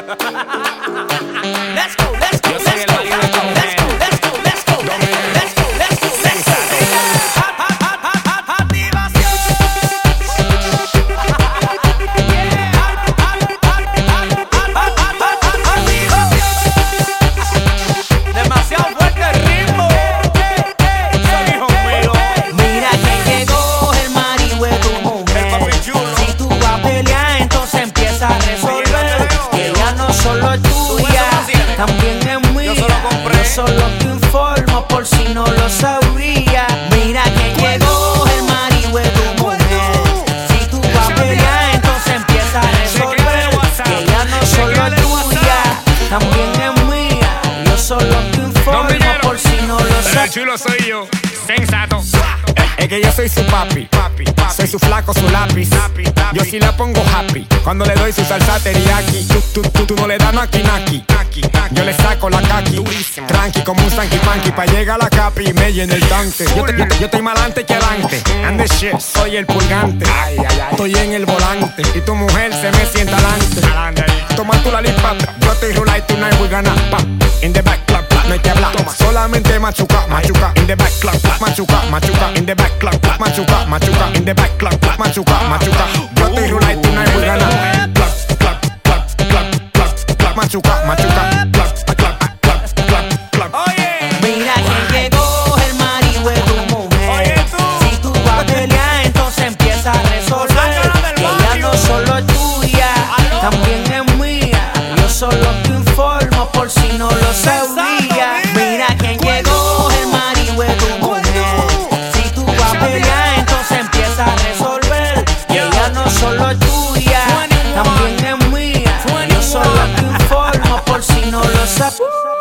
Let's go, let's go, let's go, let's go, let's go, let's go, let's go, let's go, let's go, let's go. Demasiado fuerte el ritmo. Mira que llegó el marido de tu mujer. Si tú vas a pelear, entonces empieza a resolver. Que ella no solo es tuya, también es mía. Yo solo te informo por si no lo sabía. Mira que llegó el marido de tu mujer. Si tú vas a pelear, entonces empieza a resolver. Que ella no solo es tuya, también es mía. Yo solo te informo por si no lo sabía. El chulo soy yo, sensato. Es que yo soy su papi, soy su flaco, su lápiz. Yo sí la pongo happy cuando le doy su salsa teriyaki. Tú no le das naki. Yo le saco la kaki, tranqui como un sanky panky. Pa' llegar a la capi y me llena el tanque. Yo estoy más adelante que adelante. And the shit, soy el purgante. Estoy en el volante y tu mujer se me sienta adelante. Toma tu la lipa, yo estoy rola y tú no voy a ganar. In the back, clap, clap, no hay que hablar. Solamente machuca. In the back, clap, clap, machuca. In the back, clap, clap, machuca. In the back, clap, clap, machuca. Yo estoy rola y tú no voy a ganar. Clap, machuca. Mira que llegó el marido de tu mujer. Si tú vas a pelear, entonces empieza a resolver. Que ella no solo es tuya, también es mía. Yo solo te informo por si no lo sabía. Mira que llegó el marido de tu mujer. Si tú vas a pelear, entonces empieza a resolver. Que ella no solo es tuya, también es mía. Yo solo te informo por si no lo sabía.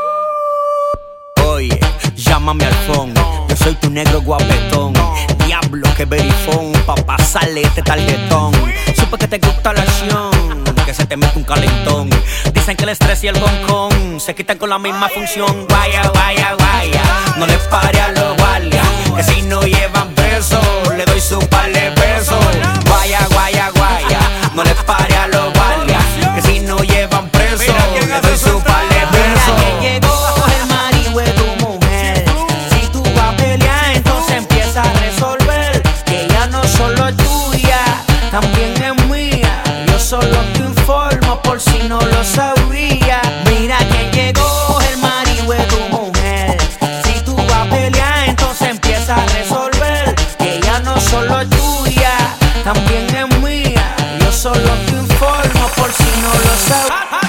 Oye, llámame al phone. Yo soy tu negro guapetón. Diablo, que verifón. Pa' pasarle este tarjetón. Supe que te gusta la acción, que se te mete un calentón. Dicen que el estrés y el boncón se quitan con la misma función. Guaya. No les pare a los guardias, que si no llevan preso, le doy su par de pesos. Guaya. No les pare a los guardias, que si no llevan preso, le doy su par de pesos. Mira que llegó el marido de tu mujer. Si tú vas a pelear, entonces empieza a resolver. Que ella no solo es tuya, también es mía. Yo solo te informo por si no lo sabía. Mira que llegó el marido de tu mujer. Si tú vas a pelear, entonces empieza a resolver. Que ella no solo es tuya, también es mía. Yo solo te informo por si no lo sabía.